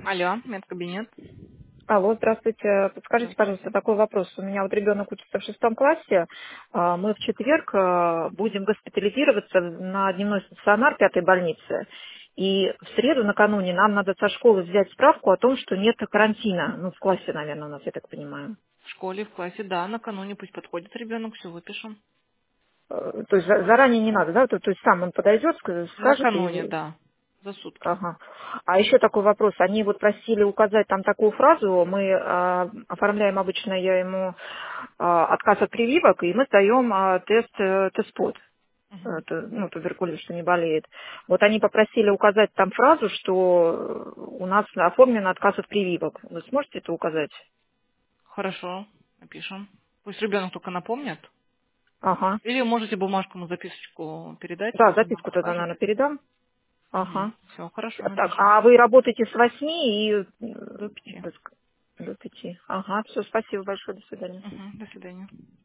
Алло, медкабинет. Алло, здравствуйте. Подскажите, пожалуйста, Здравствуйте. такой вопрос. У меня вот ребенок учится в 6 классе. Мы в четверг будем госпитализироваться на дневной стационар пятой больницы. И в среду накануне нам надо со школы взять справку о том, что нет карантина. Ну, в классе, наверное, у нас, я так понимаю. В школе, в классе, да, накануне пусть подходит ребенок, все выпишем. То есть заранее не надо, да? То есть сам он подойдет, скажет Накануне, и... да, за сутки. Ага. А еще такой вопрос. Они вот просили указать там такую фразу. Мы оформляем обычно, я ему отказ от прививок, и мы сдаем тест-под. Мгм. Ну, туберкулез, что не болеет. Вот они попросили указать там фразу, что у нас оформлен отказ от прививок. Вы сможете это указать? Хорошо, напишем. Пусть ребенок только напомнит. Ага. Или можете бумажку ему записочку передать, Да, пусть он нам записку тогда, покажет. наверное, передам. Ага. Все, хорошо, Так, напишем. а вы работаете с 8 и До 5. до 5. Ага, все, спасибо большое, до свидания. До свидания.